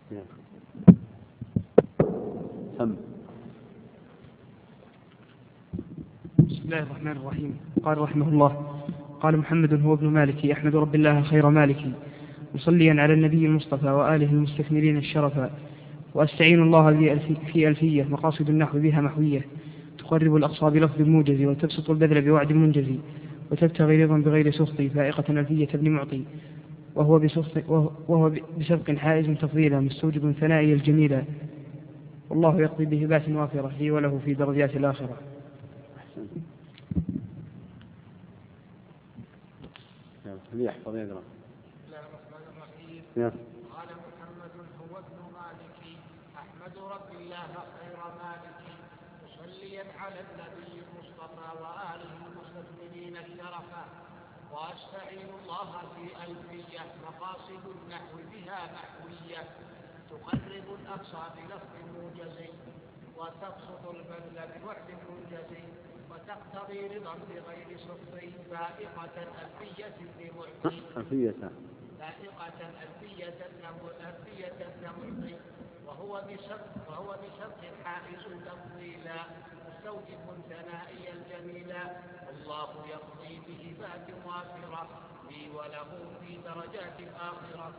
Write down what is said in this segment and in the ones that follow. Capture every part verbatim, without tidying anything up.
سم. بسم الله الرحمن الرحيم. قال رحمه الله: قال محمد هو ابن مالكي أحمد رب الله خير مالكي، مصليا على النبي المصطفى وآله المستكملين الشرفا، وأستعين الله في ألفية مقاصد النحو بها محوية، تقرب الأقصى بلفظ موجز، وتبسط البذل بوعد منجز، وتبتغي رضا بغير سخط، فائقة ألفية ابن معطي، وهو بسخط وهو بسبق حائز تفضيلا، مستوجب ثنائي الجميلة، والله يقضي بهبات وافرة لي وله في درجات الآخرة. يحفظ يقرأ. قال محمد هو ابن مالكي أحمد رب الله خير مالكي، مصليا على النبي المصطفى وآله المستكملين الشرفا، وأستعين الله في ألفية مقاصد النحو بها محوية، تقرب الأقصى بلفظ موجز، وتبسط البذل بوعد منجز، وتقتضي رضا بغير سخط، فائقة ألفية بمعطي ألفية فائقة ألفية ألفية معطي، وهو بسبق وهو بسبق حائز تفضيلا، مستوجب ثنائي الجميلا، والله يقضي بهبات وافرة لي وله في درجات الآخرة.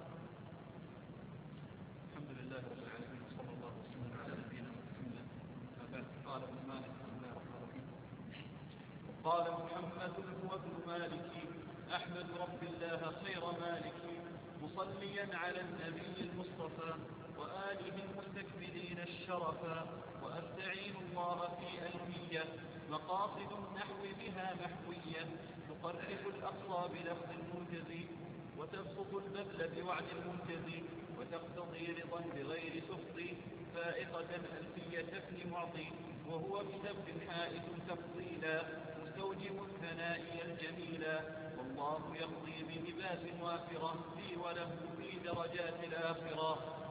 الحمد لله رب العالمين، وصلى الله وسلم على نبينا محمد. قال ابن مالك بسم الله الرحمن الرحيم. قال محمد هو ابن مالك أحمد رب الله خير مالك، مصليا على النبي المصطفى وآله المستكملين الشرفا، وأستعين الله في ألفية مقاصد النحو بها محوية، تقرب الأقصى بلفظ منجز، وتبسط البذل بوعد منجز، وتقتضي رضا بغير سخط، فائقة ألفية ابن معطي، وهو بسبب حائز تفضيلا، مستوجب ثنائي الجميلا، والله يقضي بهبات وافرة لي وله في درجات الآخرة.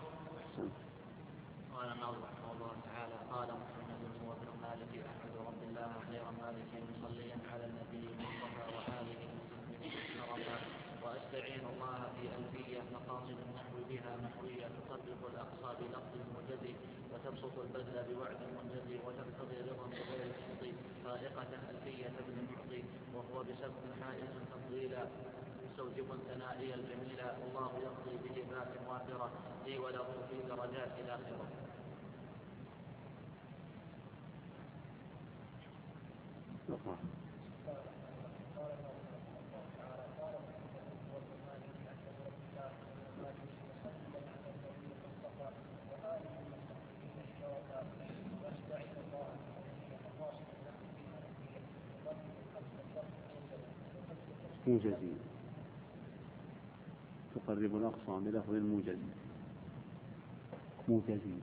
قال الناظم رحمه الله تعالى: قال محمد هو ابن مالك أحمد رب الله خير مالك، مصليا على النبي المصطفى وآله المستكملين الشرفا، وأستعين الله في ألفية مقاصد النحو بها محوية، تطبق الأقصى بلفظ موجز، وتبسط البذل بوعد منجز، وتقتضي رضا بغير سخط، فائقة ألفية ابن معطي، وهو بسبب حائز تفضيلا، مستوجب ثنائي الجميلا، والله يقضي بهبات وافرة لي وله في درجات الآخرة. موجزي، تقرب الأقصى بلفظ الموجز. موجزي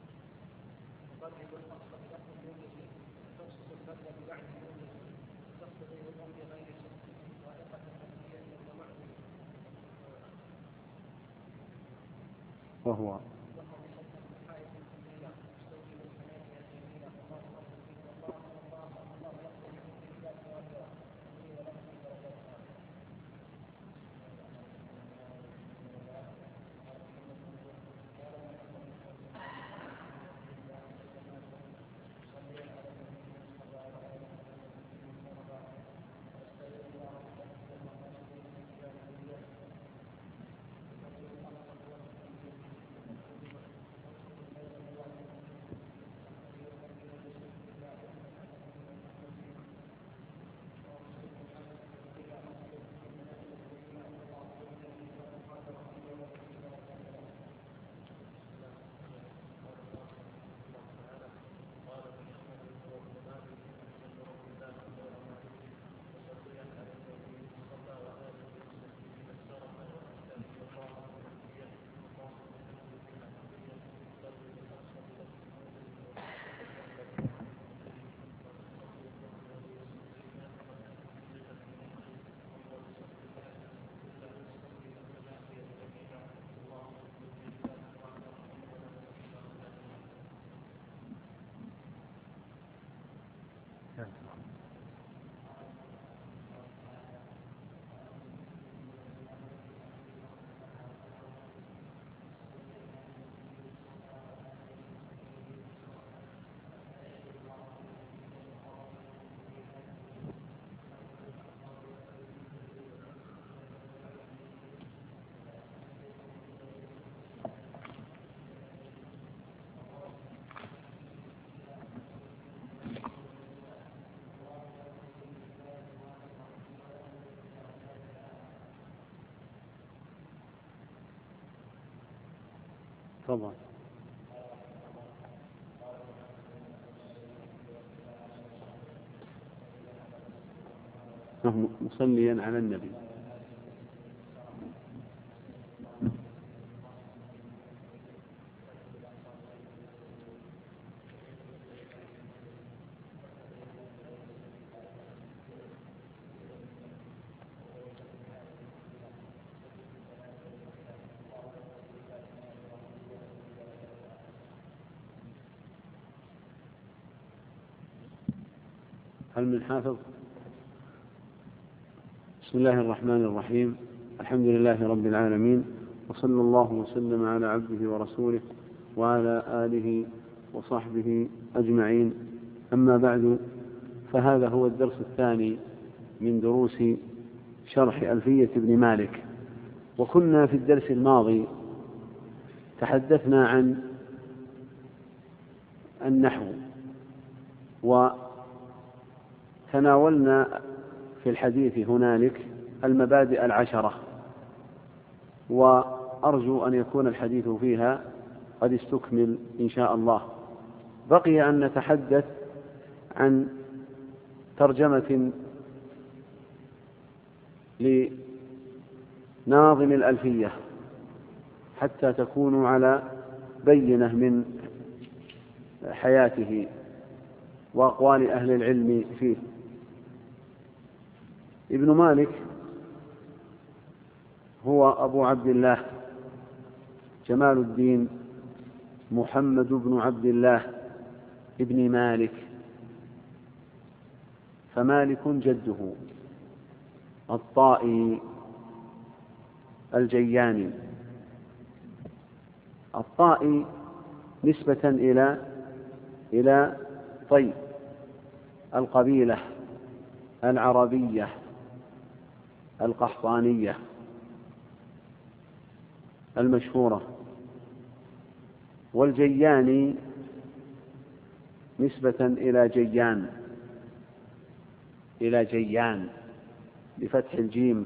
وهو تفضل. نحن مصليا على النبي. هل من حافظ؟ بسم الله الرحمن الرحيم. الحمد لله رب العالمين، وصلى الله وسلم على عبده ورسوله وعلى آله وصحبه أجمعين. أما بعد، فهذا هو الدرس الثاني من دروس شرح ألفية ابن مالك. وكنا في الدرس الماضي تحدثنا عن النحو، وتناولنا في الحديث هنالك المبادئ العشرة، وأرجو أن يكون الحديث فيها قد استكمل إن شاء الله. بقي أن نتحدث عن ترجمة لناظم الألفية حتى تكونوا على بينة من حياته وأقوال أهل العلم فيه. ابن مالك هو أبو عبد الله جمال الدين محمد بن عبد الله ابن مالك، فمالك جده الطائي الجياني. الطائي نسبة إلى إلى طي القبيلة العربية القحطانية المشهورة، والجياني نسبة إلى جيان إلى جيان بفتح الجيم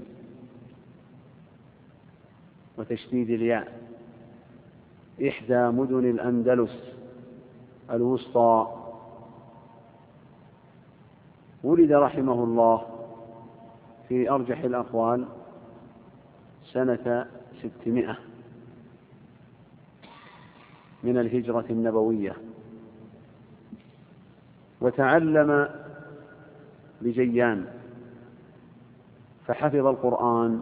وتشديد الياء، إحدى مدن الأندلس الوسطى. ولد رحمه الله في أرجح الأقوال سنة ستمائة من الهجرة النبوية، وتعلم بجيان فحفظ القرآن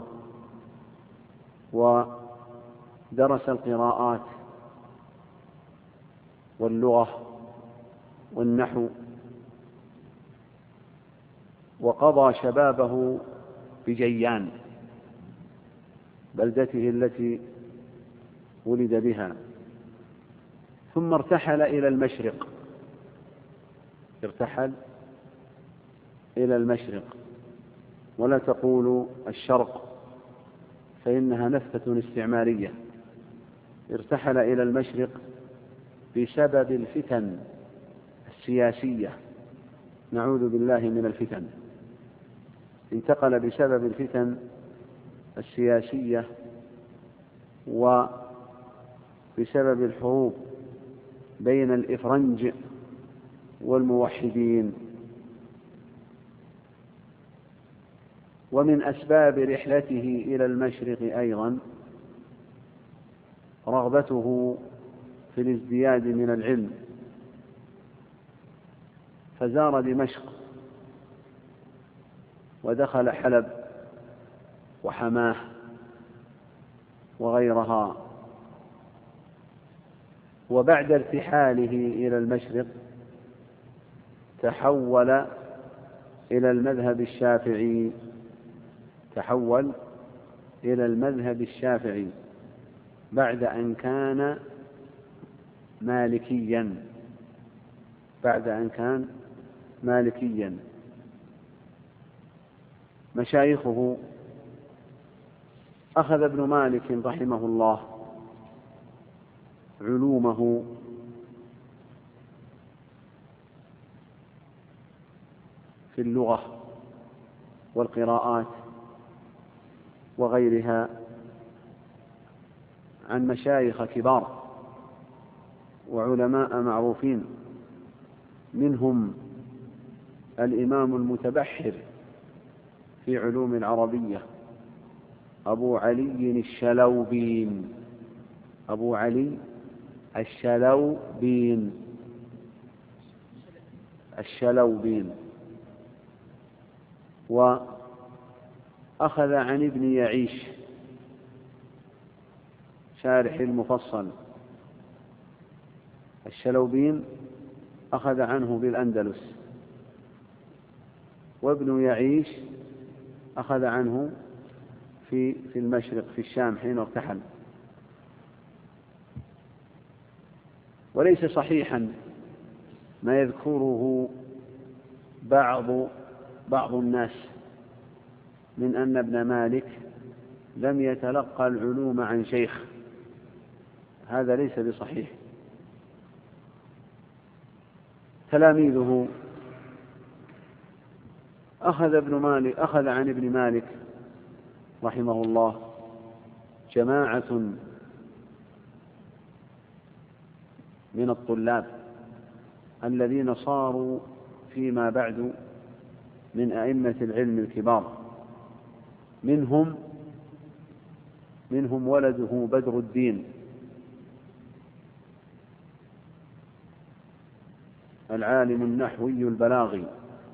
ودرس القراءات واللغة والنحو، وقضى شبابه بجيان بلدته التي ولد بها، ثم ارتحل إلى المشرق ارتحل إلى المشرق ولا تقولوا الشرق فإنها نفثة استعمارية. ارتحل إلى المشرق بسبب الفتن السياسية، نعوذ بالله من الفتن. انتقل بسبب الفتن السياسية وبسبب الحروب بين الإفرنج والموحدين. ومن أسباب رحلته إلى المشرق أيضا رغبته في الازدياد من العلم، فزار دمشق ودخل حلب وحماه وغيرها. وبعد ارتحاله إلى المشرق تحول إلى المذهب الشافعي تحول إلى المذهب الشافعي بعد أن كان مالكيا بعد أن كان مالكيا. مشايخه أخذ ابن مالك رحمه الله علومه في اللغة والقراءات وغيرها عن مشايخ كبار وعلماء معروفين، منهم الإمام المتبحر في علوم العربية أبو علي الشلوبين أبو علي الشلوبين الشلوبين وأخذ عن ابن يعيش شارح المفصل. الشلوبين أخذ عنه بالأندلس، وابن يعيش أخذ عنه في في المشرق في الشام حين ارتحل. وليس صحيحا ما يذكره بعض بعض الناس من أن ابن مالك لم يتلقى العلوم عن شيخ، هذا ليس بصحيح. تلاميذه أخذ ابن مالك أخذ عن ابن مالك رحمه الله جماعة من الطلاب الذين صاروا فيما بعد من أئمة العلم الكبار، منهم منهم ولده بدر الدين العالم النحوي البلاغي،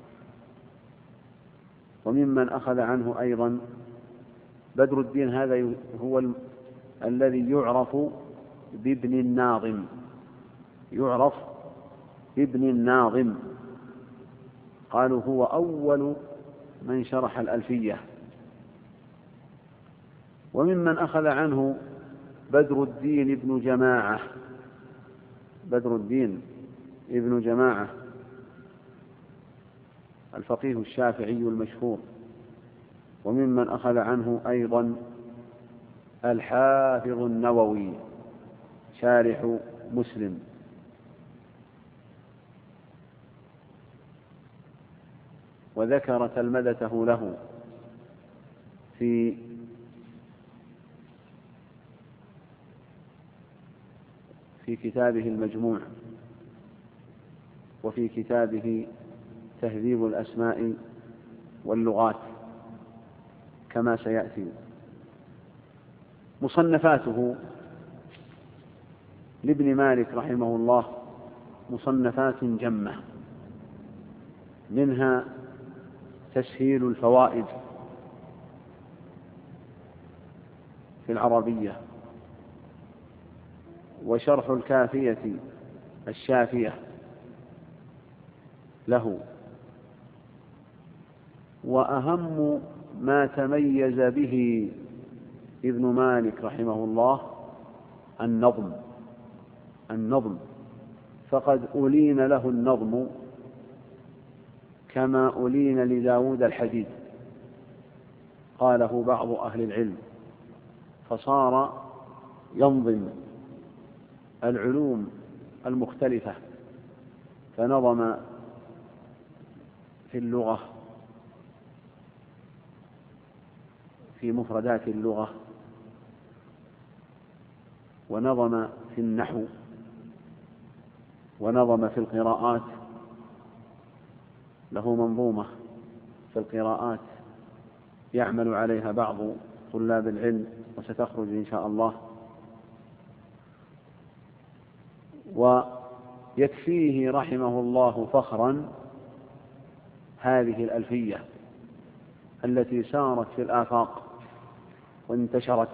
وممن أخذ عنه أيضا بدر الدين هذا هو الذي يعرف بابن الناظم يعرف بابن الناظم قالوا هو أول من شرح الألفية. وممن أخذ عنه بدر الدين ابن جماعة بدر الدين ابن جماعة الفقيه الشافعي المشهور. وممن أخذ عنه أيضا الحافظ النووي شارح مسلم. وذكر تلمذته له في في كتابه المجموع، وفي كتابه تهذيب الأسماء واللغات كما سيأتي. مصنفاته لابن مالك رحمه الله مصنفات جمة، منها تسهيل الفوائد في العربية، وشرح الكافية الشافية له. وأهم ما تميز به ابن مالك رحمه الله النظم النظم فقد ألين له النظم كما ألين لداود الحديد، قاله بعض أهل العلم، فصار ينظم العلوم المختلفة، فنظم في اللغة في مفردات اللغة، ونظم في النحو، ونظم في القراءات، له منظومة في القراءات يعمل عليها بعض طلاب العلم وستخرج إن شاء الله. ويكفيه رحمه الله فخرا هذه الألفية التي سارت في الآفاق وانتشرت.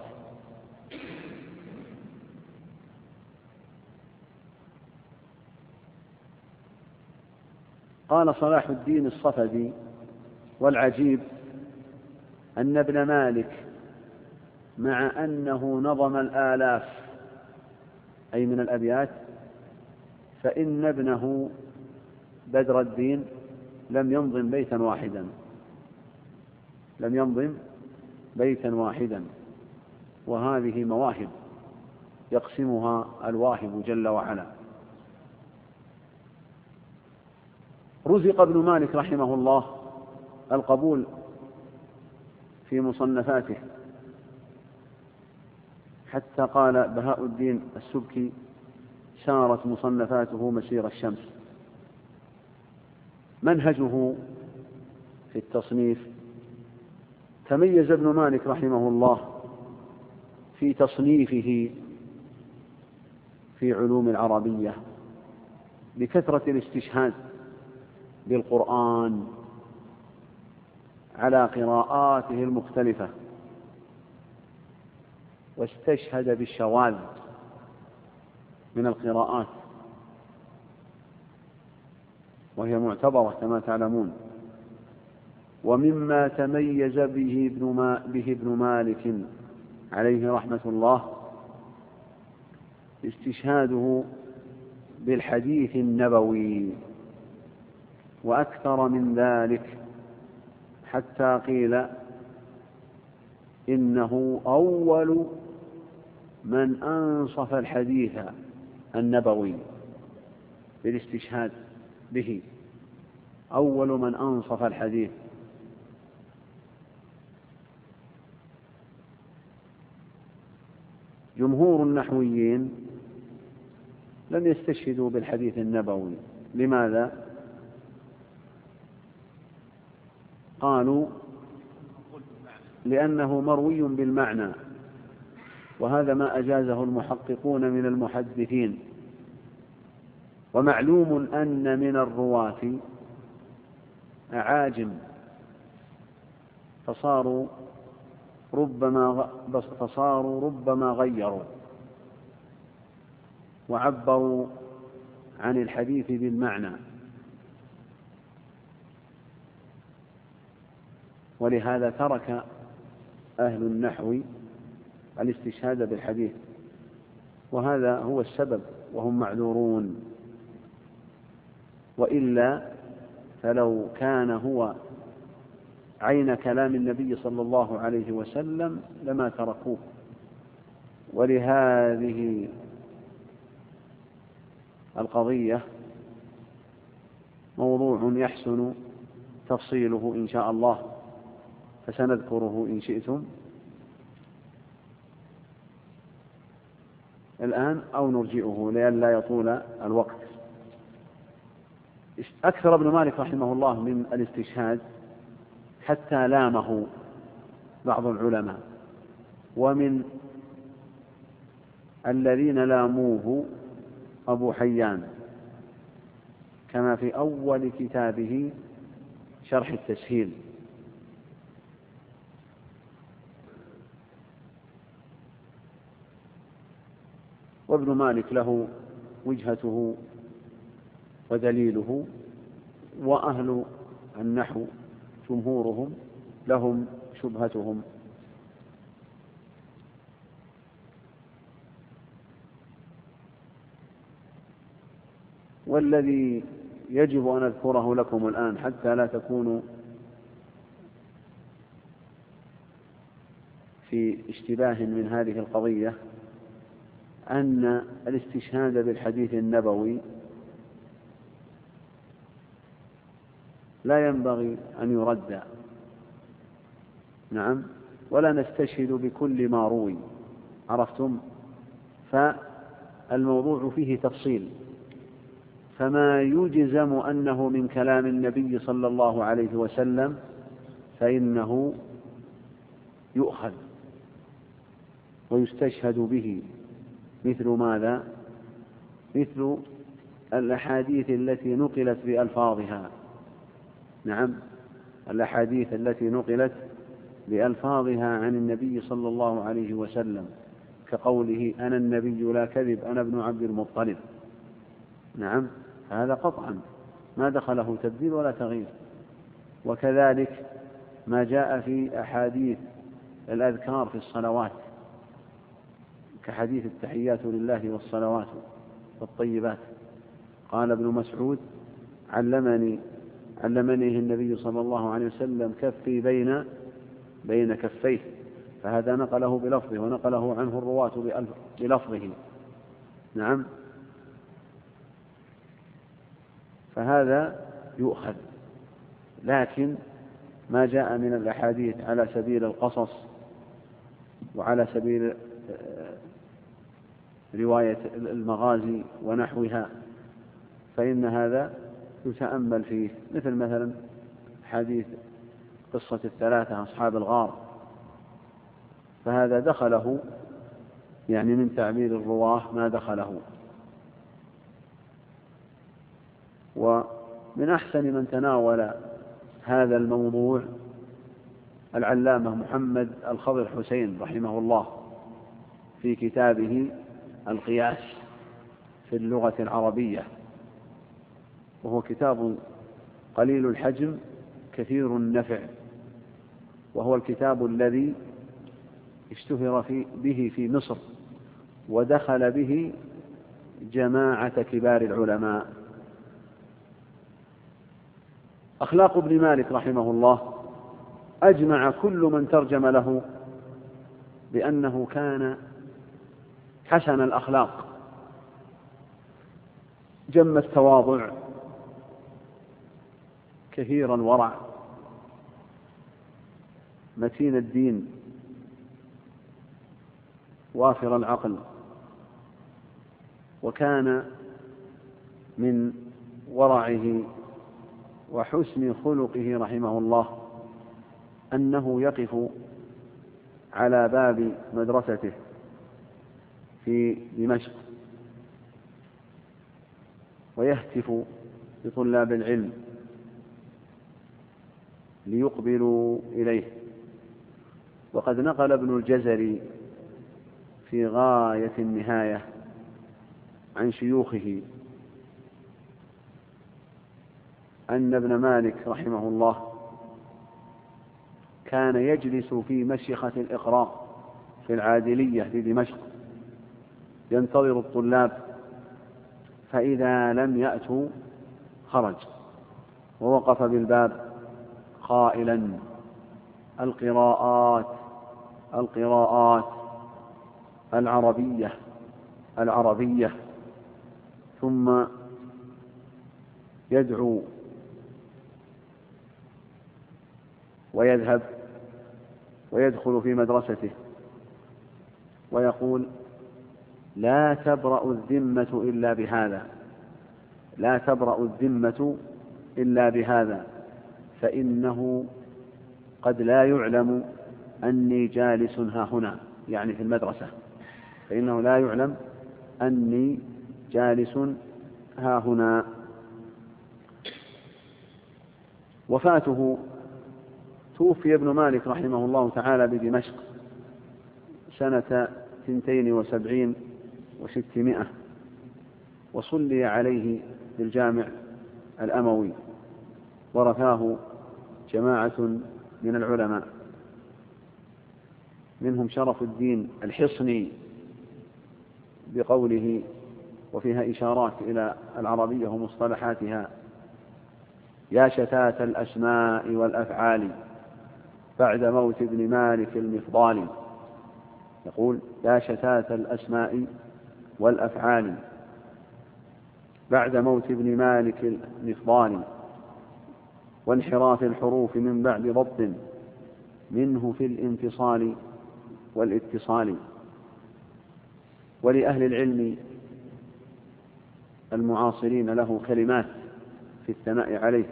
قال صلاح الدين الصفدي: والعجيب أن ابن مالك مع أنه نظم الآلاف أي من الأبيات، فإن ابنه بدر الدين لم ينظم بيتا واحدا لم ينظم بيتا واحدا وهذه مواهب يقسمها الواهب جل وعلا. رزق ابن مالك رحمه الله القبول في مصنفاته، حتى قال بهاء الدين السبكي: سارت مصنفاته مسير الشمس. منهجه في التصنيف: تميز ابن مالك رحمه الله في تصنيفه في علوم العربية بكثرة الاستشهاد بالقرآن على قراءاته المختلفة، واستشهد بالشواذ من القراءات، وهي معتبرة كما تعلمون. ومما تميز به ابن, ما به ابن مالك عليه رحمة الله استشهاده بالحديث النبوي، وأكثر من ذلك حتى قيل إنه أول من أنصف الحديث النبوي بالاستشهاد به، أول من أنصف الحديث. جمهور النحويين لم يستشهدوا بالحديث النبوي. لماذا؟ قالوا لأنه مروي بالمعنى، وهذا ما أجازه المحققون من المحدثين. ومعلوم أن من الرواة أعاجم فصاروا ربما فصاروا ربما غيروا وعبروا عن الحديث بالمعنى، ولهذا ترك أهل النحو الاستشهاد بالحديث، وهذا هو السبب، وهم معذورون. وإلا فلو كان هو عين كلام النبي صلى الله عليه وسلم لما تركوه. ولهذه القضية موضوع يحسن تفصيله إن شاء الله، فسنذكره إن شئتم الآن أو نرجئه لئلا يطول الوقت. أكثر ابن مالك رحمه الله من الاستشهاد حتى لامه بعض العلماء، ومن الذين لاموه أبو حيان كما في أول كتابه شرح التسهيل. وابن مالك له وجهته ودليله، وأهل النحو جمهورهم لهم شبهتهم. والذي يجب أن أذكره لكم الآن حتى لا تكونوا في اشتباه من هذه القضية، أن الاستشهاد بالحديث النبوي لا ينبغي أن يرد، نعم، ولا نستشهد بكل ما روي، عرفتم؟ فالموضوع فيه تفصيل، فما يجزم أنه من كلام النبي صلى الله عليه وسلم فإنه يؤخذ ويستشهد به. مثل ماذا؟ مثل الأحاديث التي نقلت بألفاظها، نعم، الأحاديث التي نقلت بألفاظها عن النبي صلى الله عليه وسلم، كقوله أنا النبي لا كذب أنا ابن عبد المطلب، نعم، هذا قطعا ما دخله تبديل ولا تغيير. وكذلك ما جاء في أحاديث الأذكار في الصلوات كحديث التحيات لله والصلوات والطيبات. قال ابن مسعود علمني علمنيه النبي صلى الله عليه وسلم كفي بين بين كفيه، فهذا نقله بلفظه ونقله عنه الرواة بلفظه، نعم، فهذا يؤخذ. لكن ما جاء من الأحاديث على سبيل القصص وعلى سبيل رواية المغازي ونحوها، فإن هذا يتأمل فيه، مثل مثلا حديث قصة الثلاثة أصحاب الغار، فهذا دخله يعني من تعبير الرواه ما دخله. ومن أحسن من تناول هذا الموضوع العلامة محمد الخضر حسين رحمه الله في كتابه القياس في اللغة العربية، وهو كتاب قليل الحجم كثير النفع، وهو الكتاب الذي اشتهر في به في مصر، ودخل به جماعة كبار العلماء. أخلاق ابن مالك رحمه الله أجمع كل من ترجم له بأنه كان حسن الأخلاق، جم التواضع، كثير الورع، متين الدين، وافر العقل. وكان من ورعه وحسن خلقه رحمه الله أنه يقف على باب مدرسته في دمشق ويهتف بطلاب العلم ليقبلوا إليه. وقد نقل ابن الجزري في غاية النهاية عن شيوخه أن ابن مالك رحمه الله كان يجلس في مشيخة الإقراء في العادلية في دمشق ينتظر الطلاب، فإذا لم يأتوا خرج ووقف بالباب قائلا: القراءات القراءات العربية العربية، ثم يدعو ويذهب ويدخل في مدرسته ويقول: لا تبرأ الذمة إلا بهذا، لا تبرأ الذمة إلا بهذا، فإنه قد لا يعلم أني جالس ها هنا، يعني في المدرسة، فإنه لا يعلم أني جالس ها هنا. وفاته، توفي ابن مالك رحمه الله تعالى بدمشق سنة اثنتين وسبعين وستمائة، وصلي عليه بالجامع الأموي، ورثاه جماعة من العلماء، منهم شرف الدين الحصني بقوله، وفيها إشارات إلى العربية ومصطلحاتها: يا شتات الأسماء والأفعال بعد موت ابن مالك المفضال. يقول: يا شتات الأسماء والأفعال بعد موت ابن مالك المفضال، وانحراف الحروف من بعد ضبط منه في الانفصال والاتصال. ولأهل العلم المعاصرين له كلمات في الثناء عليه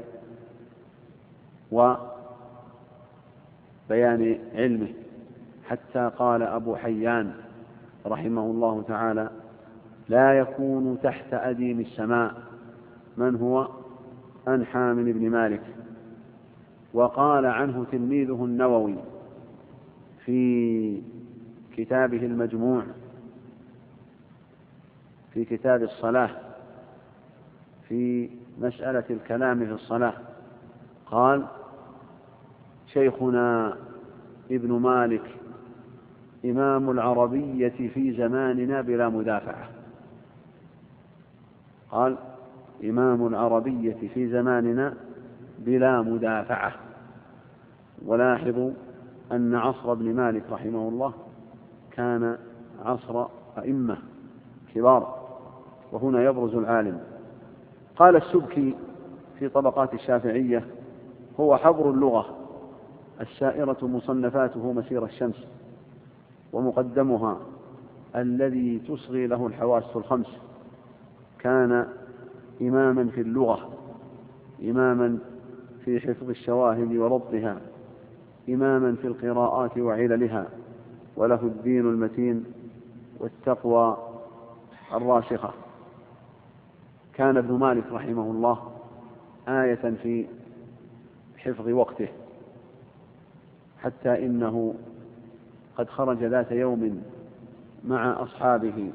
وبيان علمه، حتى قال أبو حيان رحمه الله تعالى: لا يكون تحت أديم السماء من هو أنحى من ابن مالك. وقال عنه تلميذه النووي في كتابه المجموع في كتاب الصلاة في مسألة الكلام في الصلاة، قال: شيخنا ابن مالك إمام العربية في زماننا بلا مدافعة. قال: إمام العربية في زماننا بلا مدافعة. ولاحظوا أن عصر ابن مالك رحمه الله كان عصر أئمة كبار، وهنا يبرز العالم. قال السبكي في طبقات الشافعية: هو حبر اللغة السائرة مصنفاته مسير الشمس، ومقدمها الذي تصغي له الحواس الخمس. كان إماما في اللغة، إماما في حفظ الشواهد وضبطها، إماما في القراءات وعللها، وله الدين المتين والتقوى الراسخة. كان ابن مالك رحمه الله آية في حفظ وقته، حتى إنه قد خرج ذات يوم مع أصحابه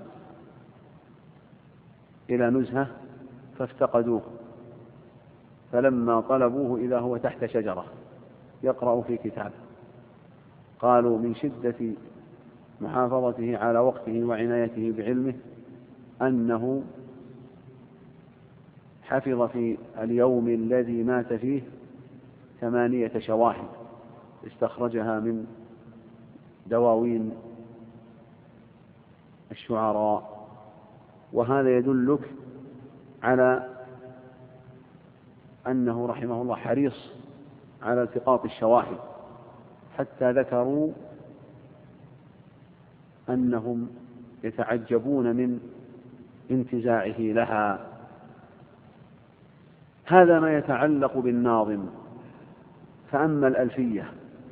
إلى نزهة فافتقدوه، فلما طلبوه إذا هو تحت شجرة يقرأ في كتاب. قالوا من شدة محافظته على وقته وعنايته بعلمه أنه حفظ في اليوم الذي مات فيه ثمانية شواهد استخرجها من دواوين الشعراء. وهذا يدلك على أنه رحمه الله حريص على التقاط الشواهد، حتى ذكروا أنهم يتعجبون من انتزاعه لها. هذا ما يتعلق بالناظم. فأما الألفية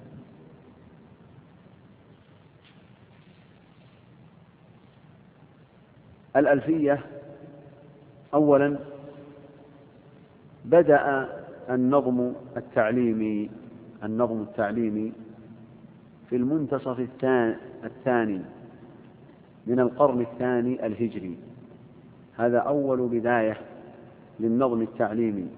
الألفية أولا بدأ النظم التعليمي النظم التعليمي في المنتصف الثاني من القرن الثاني الهجري. هذا أول بداية للنظم التعليمي،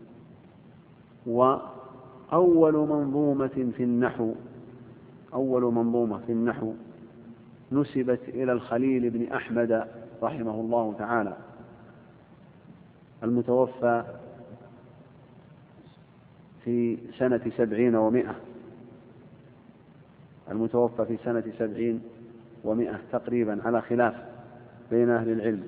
وأول منظومة في النحو أول منظومة في النحو نسبت إلى الخليل بن أحمد رحمه الله تعالى، المتوفى في سنة سبعين ومائة المتوفى في سنة سبعين ومائة تقريبا، على خلاف بين أهل العلم.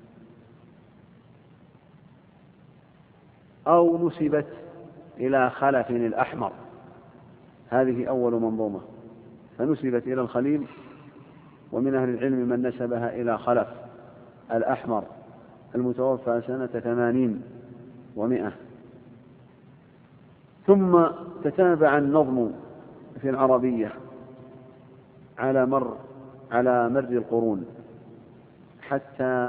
أو نسبت إلى خلف الأحمر، هذه أول منظومة، فنسبت إلى الخليل، ومن أهل العلم من نسبها إلى خلف الأحمر المتوفى سنة ثمانين ومائة. ثم تتابع النظم في العربية على مر على مر القرون حتى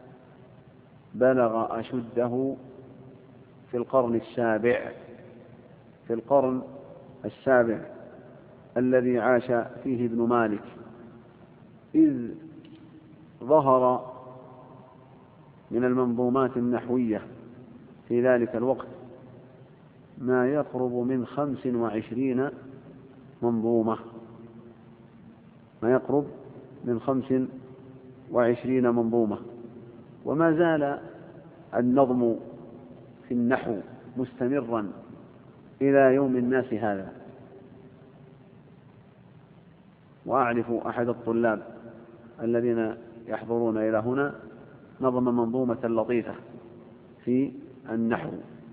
بلغ أشده في القرن السابع في القرن السابع الذي عاش فيه ابن مالك، إذ ظهر من المنظومات النحوية في ذلك الوقت ما يقرب من خمس وعشرين منظومة ما يقرب من خمس وعشرين منظومة وما زال النظم في النحو مستمرا إلى يوم الناس هذا. وأعرف أحد الطلاب الذين يحضرون إلى هنا نظم منظومة لطيفة في النحو،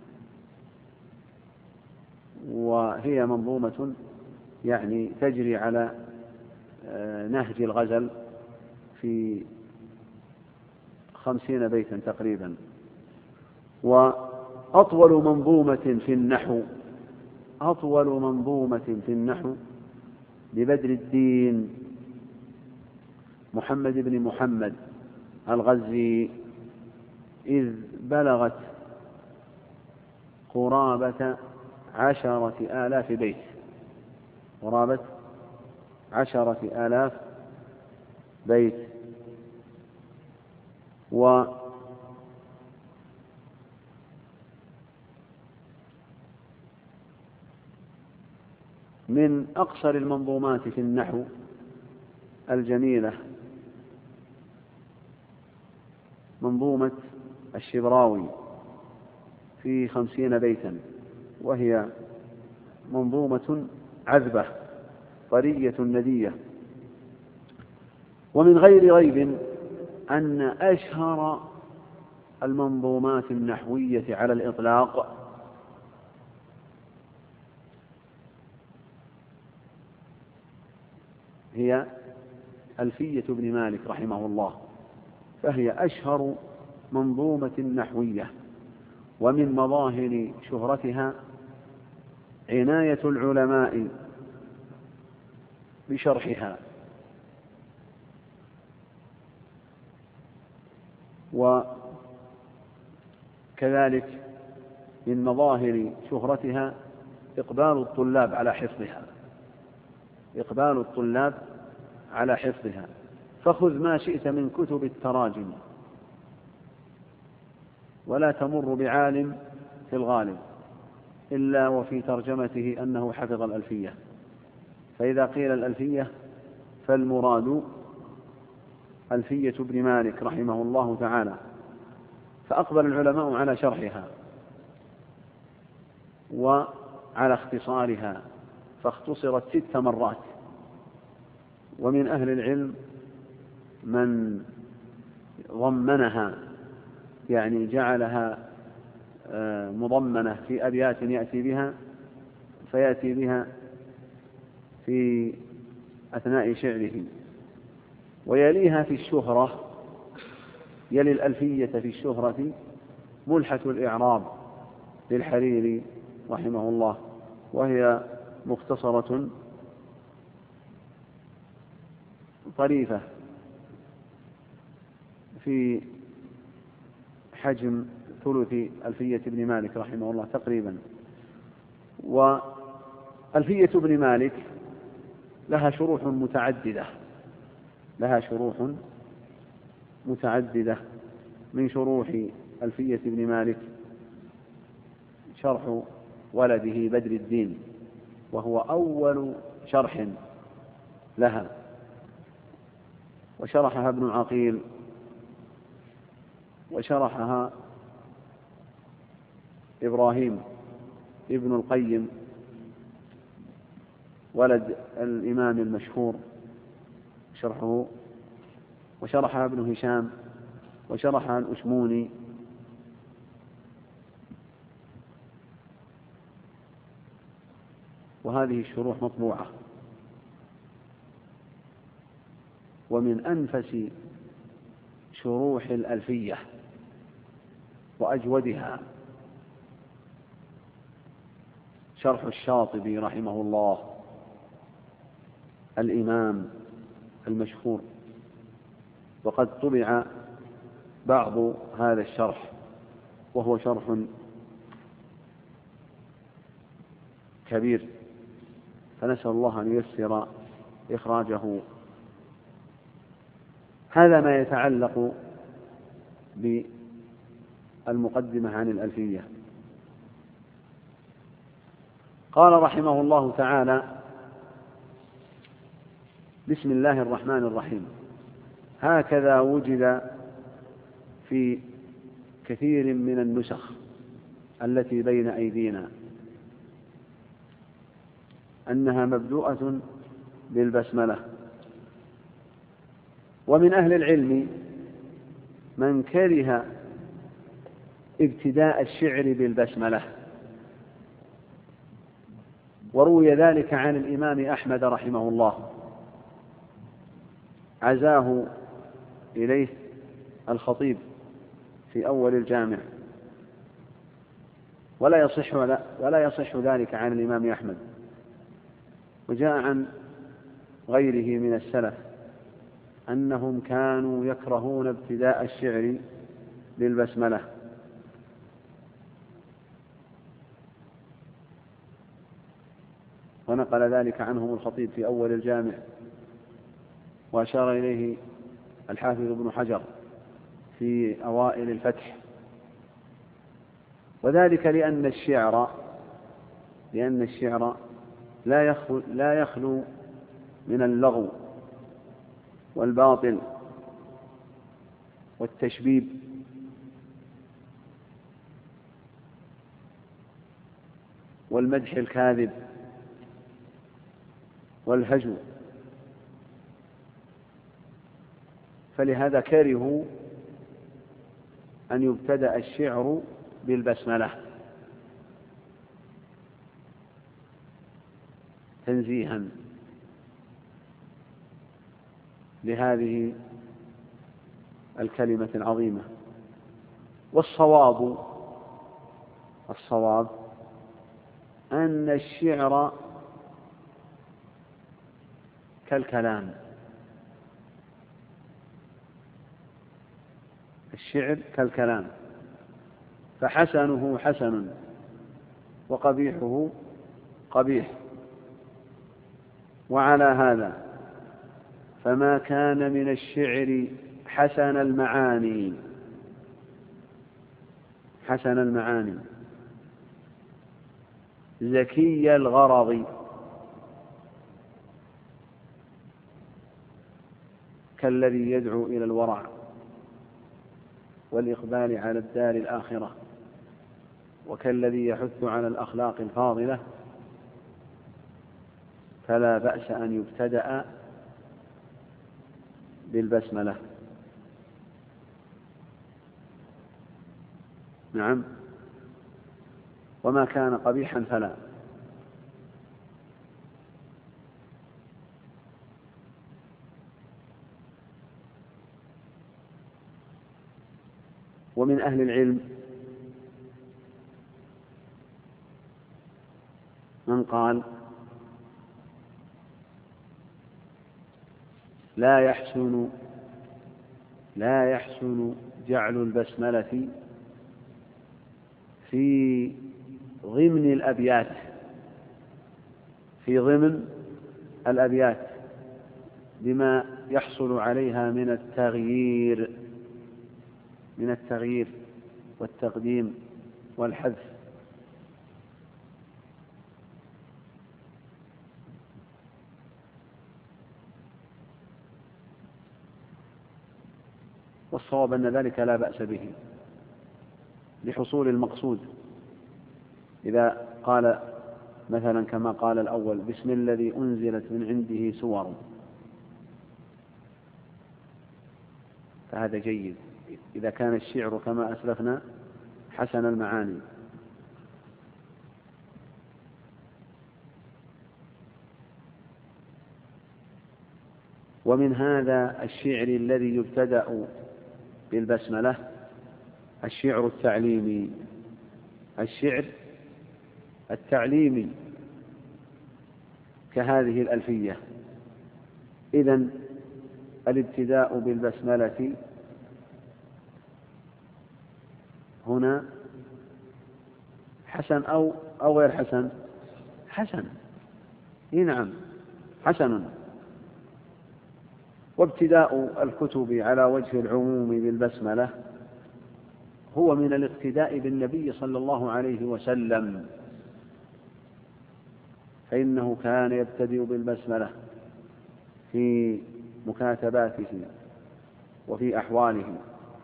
وهي منظومة يعني تجري على نهج الغزل في خمسين بيتا تقريبا. وأطول منظومة في النحو أطول منظومة في النحو لبدر الدين محمد بن محمد الغزي، إذ بلغت قرابة عشرة آلاف بيت قرابة عشرة آلاف بيت و من أقصر المنظومات في النحو الجميلة منظومة الشبراوي في خمسين بيتا، وهي منظومة عذبة طرية ندية. ومن غير ريب أن أشهر المنظومات النحوية على الإطلاق هي ألفية ابن مالك رحمه الله، فهي أشهر منظومة نحوية، ومن مظاهر شهرتها عناية العلماء بشرحها، وكذلك من مظاهر شهرتها إقبال الطلاب على حفظها إقبال الطلاب على حفظها فخذ ما شئت من كتب التراجم ولا تمر بعالم في الغالب إلا وفي ترجمته أنه حفظ الألفية، فإذا قيل الألفية فالمراد ألفية ابن مالك رحمه الله تعالى. فأقبل العلماء على شرحها وعلى اختصارها، فاختصرت ست مرات، ومن أهل العلم من ضمنها، يعني جعلها مضمنة في أبيات يأتي بها فيأتي بها في أثناء شعره. ويليها في الشهرة، يلي الألفية في الشهرة ملحة الإعراب للحريري رحمه الله، وهي مختصرة طريفة في حجم ثلث ألفية ابن مالك رحمه الله تقريبا. وألفية ابن مالك لها شروح متعددة لها شروح متعددة من شروح ألفية ابن مالك شرح ولده بدر الدين، وهو أول شرح لها، وشرحها ابن عقيل، وشرحها إبراهيم ابن القيم ولد الإمام المشهور شرحه، وشرحها ابن هشام، وشرحها الأشموني، وهذه الشروح مطبوعة. ومن أنفس شروح الألفية وأجودها شرح الشاطبي رحمه الله الإمام المشهور، وقد طبع بعض هذا الشرح وهو شرح كبير، فنسأل الله أن ييسر إخراجه. هذا ما يتعلق بالمقدمة عن الألفية. قال رحمه الله تعالى: بسم الله الرحمن الرحيم. هكذا وجد في كثير من النسخ التي بين أيدينا أنها مبدوءة بالبسملة، ومن أهل العلم من كره ابتداء الشعر بالبسملة، وروي ذلك عن الإمام أحمد رحمه الله، عزاه إليه الخطيب في أول الجامع، ولا يصح ولا يصح ذلك عن الإمام أحمد. وجاء عن غيره من السلف أنهم كانوا يكرهون ابتداء الشعر بالبسملة، ونقل ذلك عنهم الخطيب في أول الجامع، وأشار إليه الحافظ ابن حجر في أوائل الفتح. وذلك لأن الشعر لأن الشعر لا يخلو, لا يخلو من اللغو والباطل والتشبيب، والمدح الكاذب والهجو، فلهذا كرهوا أن يبتدأ الشعر بالبسملة تنزيها. لهذه الكلمة العظيمة. والصواب الصواب أن الشعر كالكلام، الشعر كالكلام، فحسنه حسن وقبيحه قبيح. وعلى هذا فما كان من الشعر حسن المعاني حسن المعاني زكي الغرض كالذي يدعو إلى الورع والإقبال على الدار الآخرة، وكالذي يحث على الأخلاق الفاضلة، فلا بأس أن يبتدأ بالبسملة. نعم. وما كان قبيحا فلا. ومن أهل العلم من قال لا يحسن لا يحسن جعل البسملة في ضمن الأبيات في ضمن الأبيات بما يحصل عليها من التغيير من التغيير والتقديم والحذف. والصواب أن ذلك لا بأس به لحصول المقصود. إذا قال مثلا كما قال الأول بسم الذي أنزلت من عنده سور، فهذا جيد إذا كان الشعر كما أسلفنا حسن المعاني. ومن هذا الشعر الذي يبتدأ بالبسملة الشعر التعليمي الشعر التعليمي كهذه الألفية. إذن الابتداء بالبسملة هنا حسن أو أو غير حسن؟ حسن. نعم حسن. وابتداء الكتب على وجه العموم بالبسملة هو من الاقتداء بالنبي صلى الله عليه وسلم، فإنه كان يبتدئ بالبسملة في مكاتباته وفي أحواله.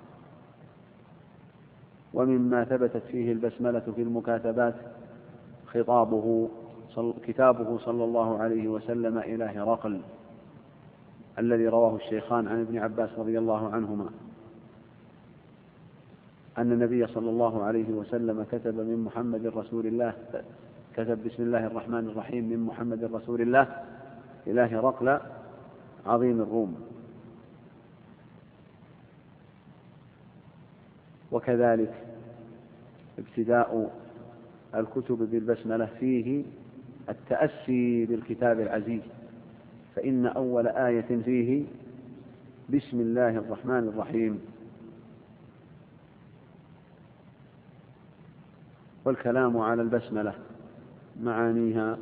ومما ثبتت فيه البسملة في المكاتبات خطابه كتابه صلى الله عليه وسلم إلى هرقل الذي رواه الشيخان عن ابن عباس رضي الله عنهما أن النبي صلى الله عليه وسلم كتب من محمد رسول الله كتب بسم الله الرحمن الرحيم من محمد رسول الله إلى هرقل عظيم الروم. وكذلك ابتداء الكتب بالبسملة فيه التأسي بالكتاب العزيز، فإن أول آية فيه بسم الله الرحمن الرحيم. والكلام على البسملة معانيها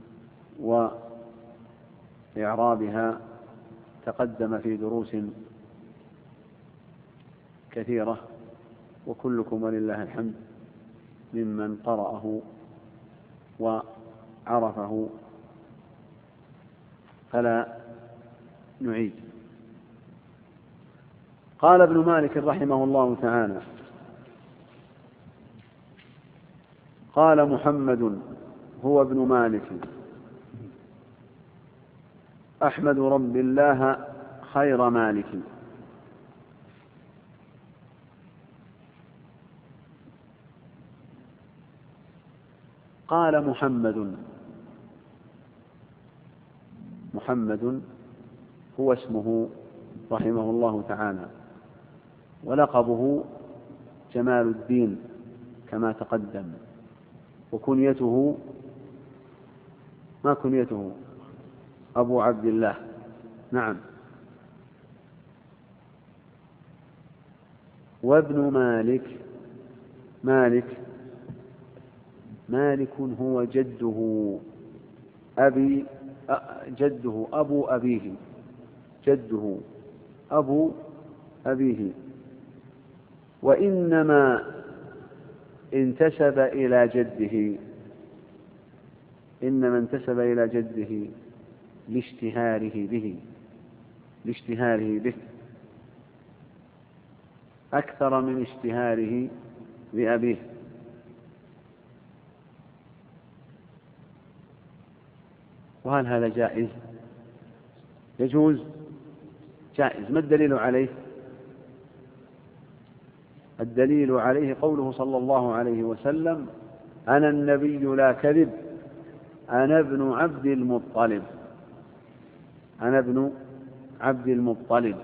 وإعرابها تقدم في دروس كثيرة، وكلكم ولله الحمد ممن قرأه وعرفه، فلا نعيد. قال ابن مالك رحمه الله تعالى قال محمد هو ابن مالك أحمد رب الله خير مالك. قال محمد محمد هو اسمه رحمه الله تعالى، ولقبه جمال الدين كما تقدم، وكنيته ما كنيته أبو عبد الله. نعم. وابن مالك، مالك مالك هو جده أبي جده أبو أبيه جده أبو أبيه، وإنما انتسب إلى جده إنما انتسب إلى جده لاشتهاره به لاشتهاره به أكثر من اشتهاره بأبيه. وهل هذا جائز؟ يجوز، جائز. ما الدليل عليه؟ الدليل عليه قوله صلى الله عليه وسلم: أنا النبي لا كذب، أنا ابن عبد المطلب أنا ابن عبد المطلب.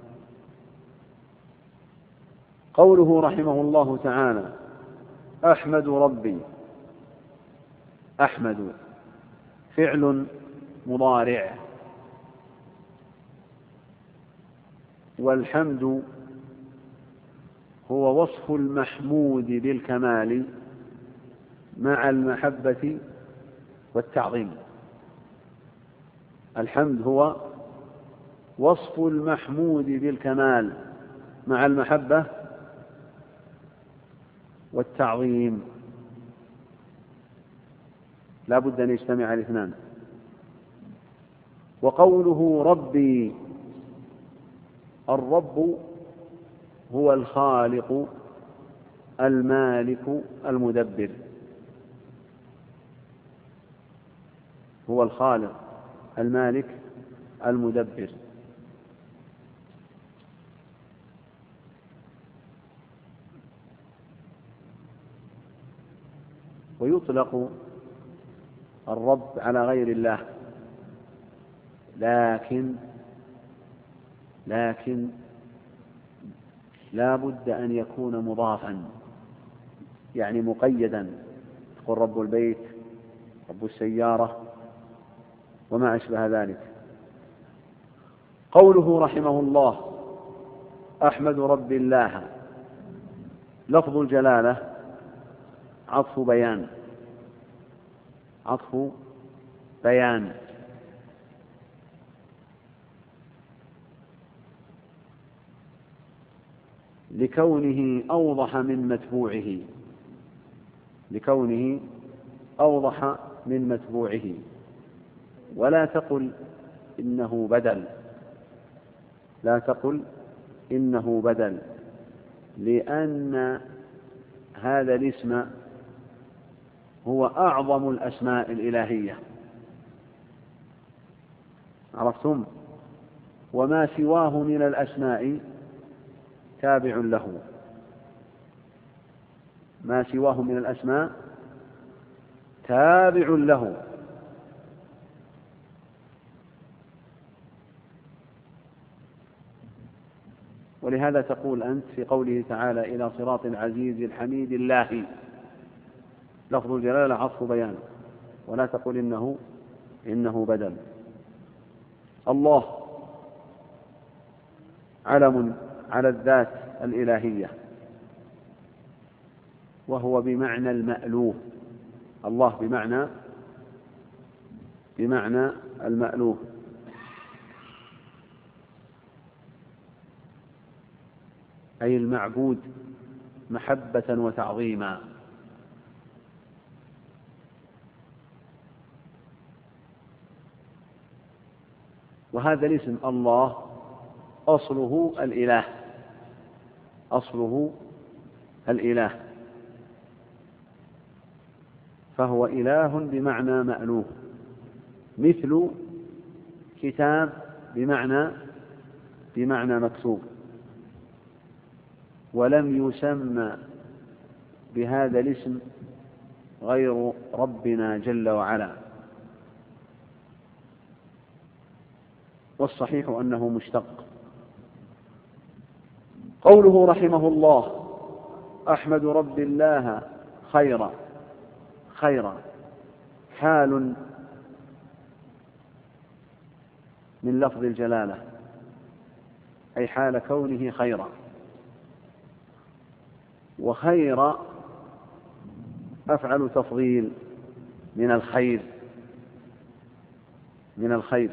قوله رحمه الله تعالى: أحمد ربي، أحمد فعل مضارع، والحمد هو وصف المحمود بالكمال مع المحبة والتعظيم. الحمد هو وصف المحمود بالكمال مع المحبة والتعظيم، لا بد أن يجتمع الاثنان. وقوله ربي، الرب هو الخالق المالك المدبر، هو الخالق المالك المدبر. ويطلق الرب على غير الله، لكن لكن لا بد أن يكون مضافا، يعني مقيدا، تقول رب البيت، رب السيارة، وما أشبه ذلك. قوله رحمه الله: أحمد رب الله، لفظ الجلالة عطف بيان عطف بيان لكونه أوضح من متبوعه لكونه أوضح من متبوعه ولا تقل إنه بدل لا تقل إنه بدل لأن هذا الاسم هو أعظم الأسماء الإلهية، عرفتم؟ وما سواه من الأسماء تابع له ما سواه من الأسماء تابع له. ولهذا تقول أنت في قوله تعالى: إلى صراط العزيز الحميد الله، لفظ الجلالة عطف بيان، ولا تقول إنه إنه بدل. الله علم على الذات الإلهية، وهو بمعنى المألوه الله بمعنى بمعنى المألوه. أي المعبود محبة وتعظيما. وهذا الاسم الله أصله الإله أصله الإله فهو إله بمعنى مألوه، مثل كتاب بمعنى بمعنى مكتوب. ولم يسمى بهذا الاسم غير ربنا جل وعلا، والصحيح أنه مشتق قوله رحمه الله أحمد رب الله خيرا، خيرا حال من لفظ الجلالة، أي حال كونه خيرا. وخير أفعل تفضيل من الخير، من الخير.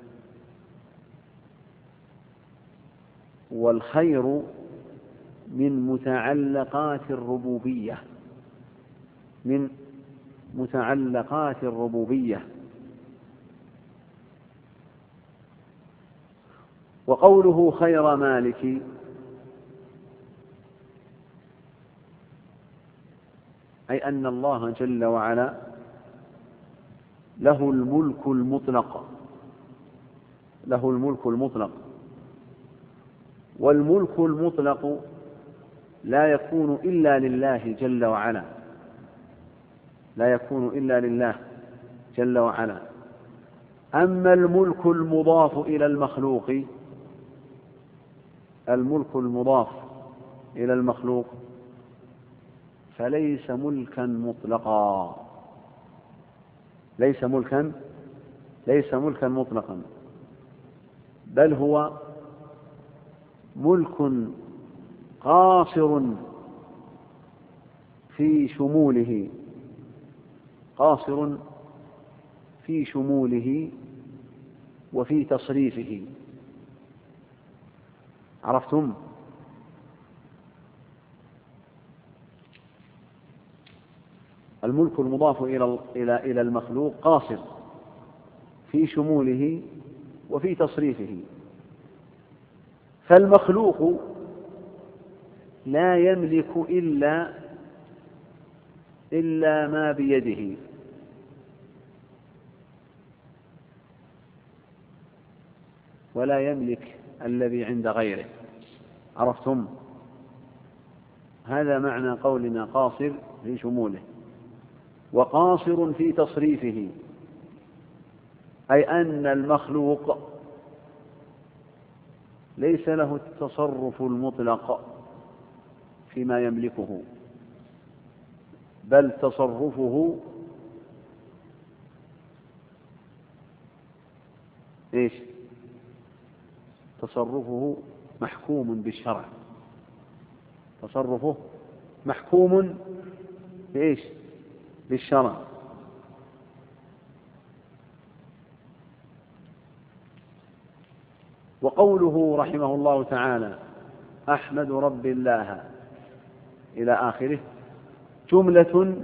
والخير من متعلقات الربوبية، من متعلقات الربوبية. وقوله خير مالك أي أن الله جل وعلا له الملك المطلق، له الملك المطلق. والملك المطلق لا يكون إلا لله جل وعلا، لا يكون إلا لله جل وعلا. أما الملك المضاف إلى المخلوق، الملك المضاف إلى المخلوق فليس ملكا مطلقا، ليس ملكا ليس ملكا مطلقا، بل هو ملك قاصر في شموله، قاصر في شموله وفي تصريفه. عرفتم؟ الملك المضاف إلى إلى إلى المخلوق قاصر في شموله وفي تصريفه. فالمخلوق لا يملك إلا إلا ما بيده، ولا يملك الذي عند غيره. عرفتم؟ هذا معنى قولنا قاصر في شموله وقاصر في تصريفه، أي أن المخلوق ليس له التصرف المطلق فيما يملكه، بل تصرفه إيش؟ تصرفه محكوم بالشرع، تصرفه محكوم بإيش؟ بالشرع. وقوله رحمه الله تعالى أحمد رب الله إلى آخره جملة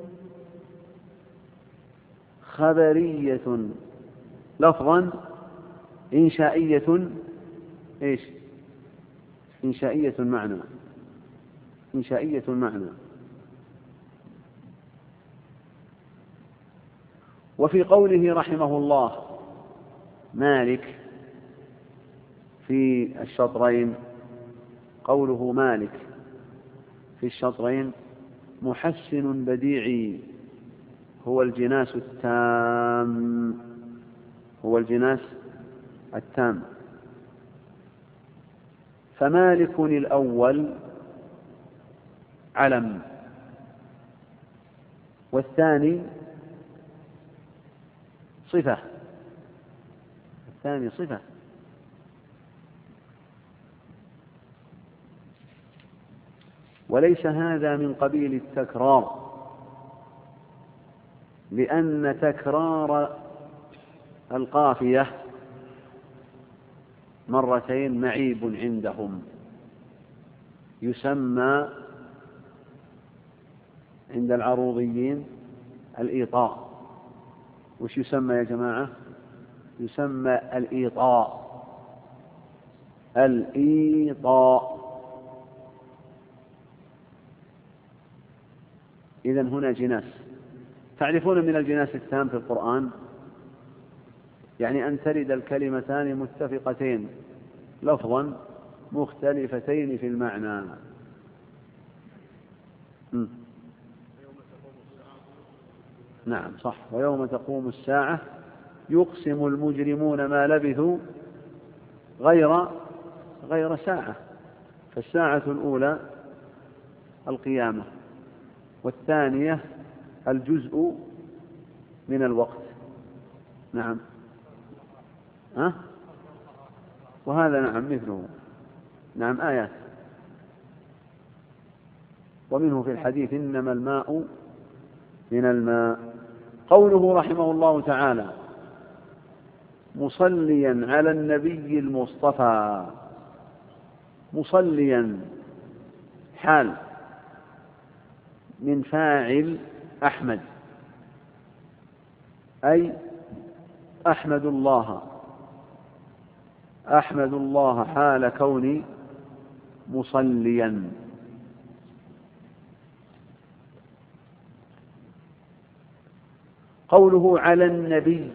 خبرية لفظا إنشائية، إيش؟ إنشائية معنى، إنشائية معنى. وفي قوله رحمه الله مالك في الشطرين، قوله مالك في الشطرين محسن بديعي هو الجناس التام، هو الجناس التام. فمالك الأول علم، والثاني صفة، الثاني صفة. وليس هذا من قبيل التكرار، لأن تكرار القافية مرتين معيب عندهم، يسمى عند العروضيين الإيطاء. وش يسمى يا جماعة؟ يسمى الإيطاء، الإيطاء. إذن هنا جناس. تعرفون من الجناس التام في القرآن يعني أن ترد الكلمتان متفقتين لفظا مختلفتين في المعنى. م. نعم صح. ويوم تقوم الساعة يقسم المجرمون ما لبثوا غير غير ساعة. فالساعة الأولى القيامة، والثانية الجزء من الوقت. نعم. أه؟ وهذا نعم مثله. نعم آيات. ومنه في الحديث إنما الماء من الماء. قوله رحمه الله تعالى مصليا على النبي المصطفى، مصليا حال من فاعل أحمد، أي أحمد الله، أحمد الله حال كوني مصليا. قوله على النبي،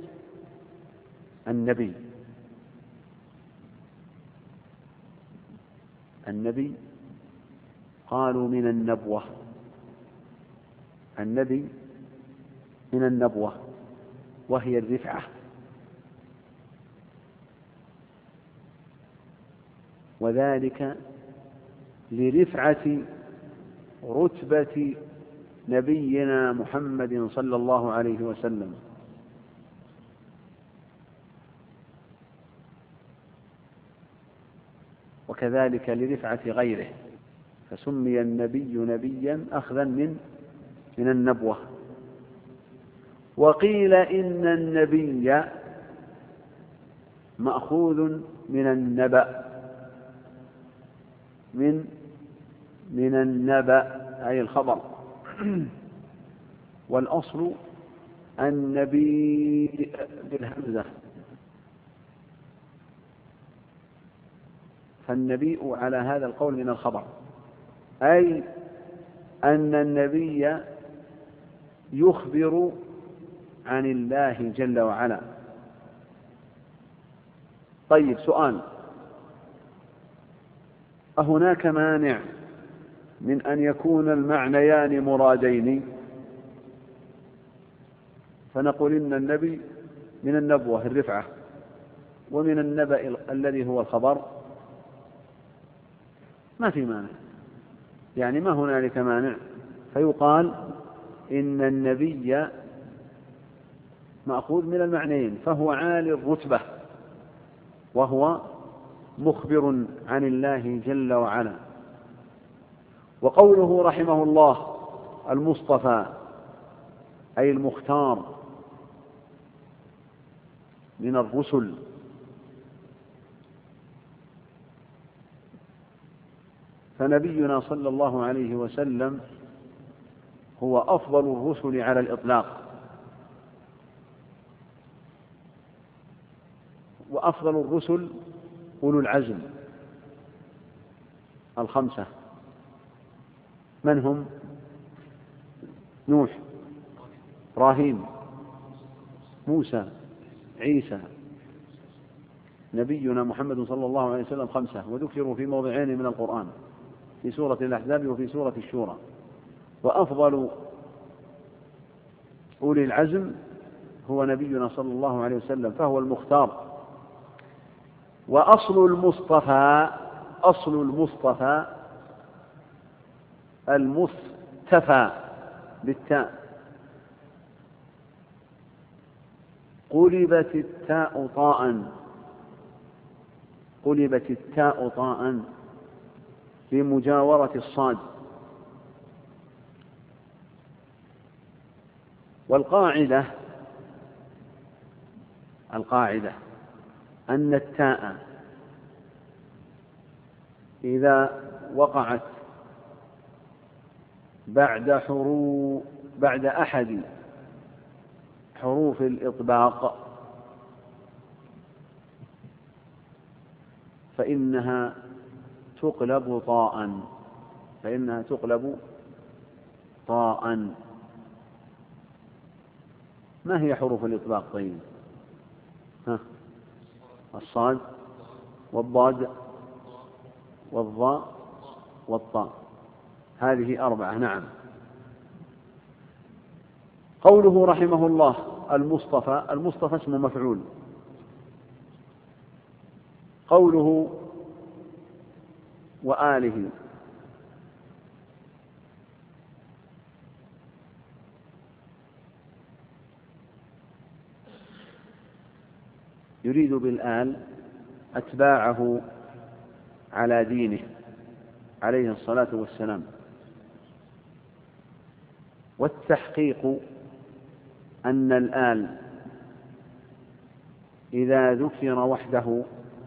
النبي النبي قالوا من النبوة، النبي من النبوة وهي الرفعة، وذلك لرفعة رتبة نبينا محمد صلى الله عليه وسلم. وكذلك لرفعة غيره، فسمي النبي نبيا أخذا من من النبوة. وقيل إن النبي مأخوذ من النبأ، من من النبأ أي الخبر، والأصل النبي بالهمزة، فالنبي على هذا القول من الخبر، أي أن النبي يخبر عن الله جل وعلا. طيب سؤال: أهناك مانع من أن يكون المعنيان مرادين؟ فنقول إن النبي من النبوة الرفعة، ومن النبأ الذي هو الخبر، ما في مانع، يعني ما هنالك مانع، فيقال إن النبي مأخوذ من المعنيين، فهو عالي الرتبة وهو مخبر عن الله جل وعلا. وقوله رحمه الله المصطفى أي المختار من الرسل، فنبينا صلى الله عليه وسلم هو أفضل الرسل على الإطلاق، وأفضل الرسل أولو العزم الخمسة. من هم؟ نوح، إبراهيم، موسى، عيسى. نبينا محمد صلى الله عليه وسلم خمسة، وذكروا في موضعين من القرآن، في سورة الأحزاب وفي سورة الشورى. وأفضل أولي العزم هو نبينا صلى الله عليه وسلم، فهو المختار. وأصل المصطفى، أصل المصطفى المصطفى بالتاء، قلبت التاء طاء، قلبت التاء طاء لمجاورة الصاد. والقاعدة القاعدة أن التاء إذا وقعت بعد حروف بعد أحد حروف الإطباق فإنها تقلب طاء، فإنها تقلب طاء. ما هي حروف الإطباق؟ طيب، ها، الصاد والضاد والضاء والطاء، هذه أربعة. نعم. قوله رحمه الله المصطفى، المصطفى اسم مفعول. قوله وآله. يريد بالآل أتباعه على دينه عليه الصلاة والسلام. والتحقيق أن الآل إذا ذكر وحده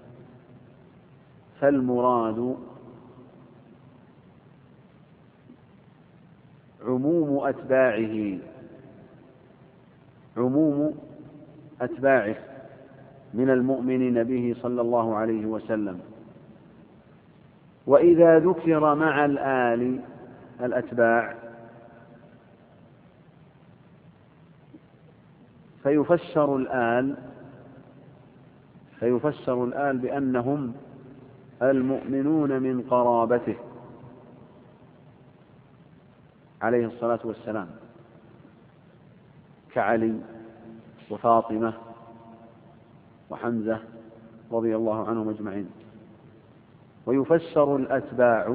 فالمراد عموم أتباعه عموم أتباعه من المؤمنين به صلى الله عليه وسلم. وإذا ذكر مع الآل الأتباع فيفسر الآل فيفسر الآل بأنهم المؤمنون من قرابته عليه الصلاة والسلام كعلي وفاطمة وحمزة رضي الله عنهم أجمعين. ويفسر الأتباع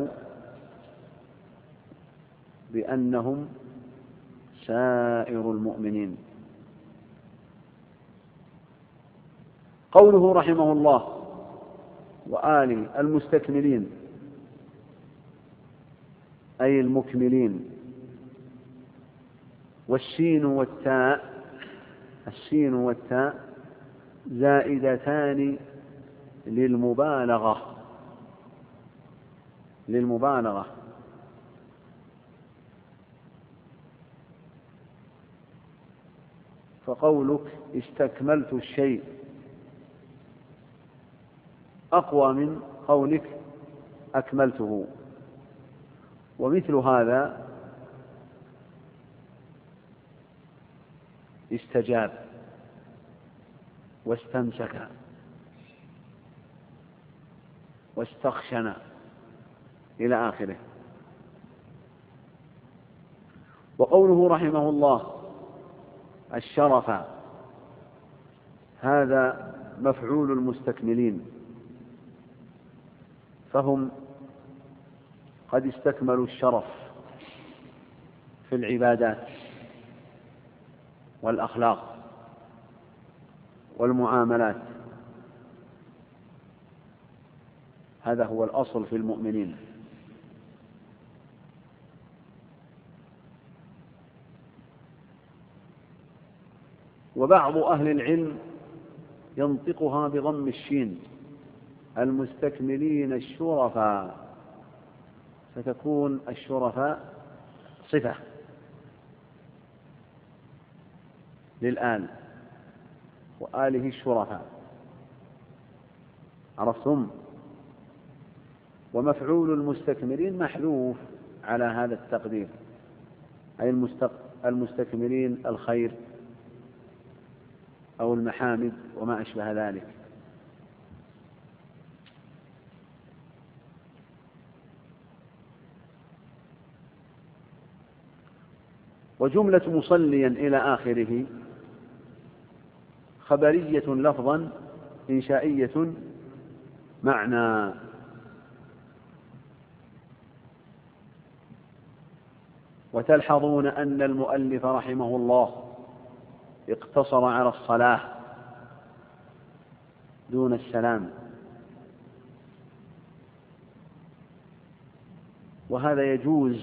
بأنهم سائر المؤمنين. قوله رحمه الله وآله المستكملين أي المكملين، والشين والتاء الشين والتاء زائدتان للمبالغة للمبالغة فقولك استكملت الشيء أقوى من قولك أكملته. ومثل هذا استجاب واستمسك واستخشن إلى آخره. وقوله رحمه الله الشرف هذا مفعول المستكملين، فهم قد استكملوا الشرف في العبادات والأخلاق والمعاملات. هذا هو الأصل في المؤمنين. وبعض أهل العلم ينطقها بضم الشين المستكملين الشرفاء، فتكون الشرفاء صفة للآل وآله الشرفاء. عرفتم؟ ومفعول المستكملين محذوف على هذا التقدير، أي المستكملين الخير أو المحامد وما أشبه ذلك. وجملة مصليا إلى آخره خبرية لفظا إنشائية معنى. وتلحظون أن المؤلف رحمه الله اقتصر على الصلاة دون السلام، وهذا يجوز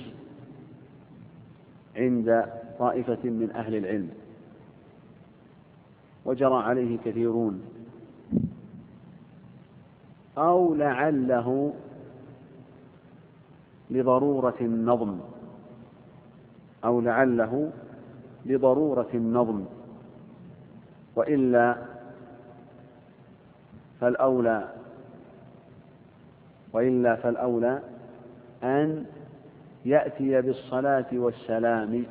عند طائفة من أهل العلم وجرى عليه كثيرون، أو لعله لضرورة النظم أو لعله لضرورة النظم وإلا فالأولى وإلا فالأولى أن يأتي بالصلاة والسلام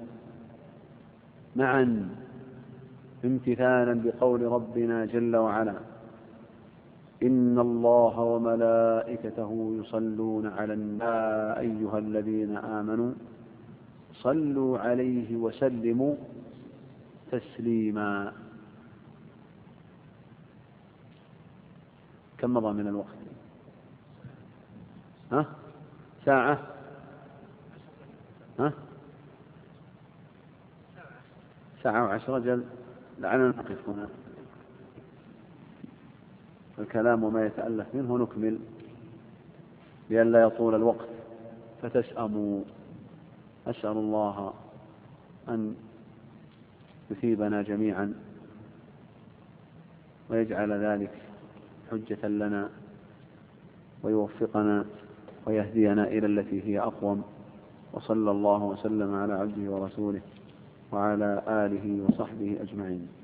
معا امتثالا بقول ربنا جل وعلا إن الله وملائكته يصلون على النبي يا أيها الذين آمنوا صلوا عليه وسلموا تسليما. كم مضى من الوقت؟ ها؟ ساعة؟ ها؟ ساعة وعشر رجل. لعلنا نقف هنا، الكلام وما يتألف منه نكمل لئلا يطول الوقت فتسأموا. أسأل الله أن يثيبنا جميعا ويجعل ذلك حجة لنا ويوفقنا ويهدينا إلى التي هي أقوم. وصلى الله وسلم على عبده ورسوله وعلى آله وصحبه أجمعين.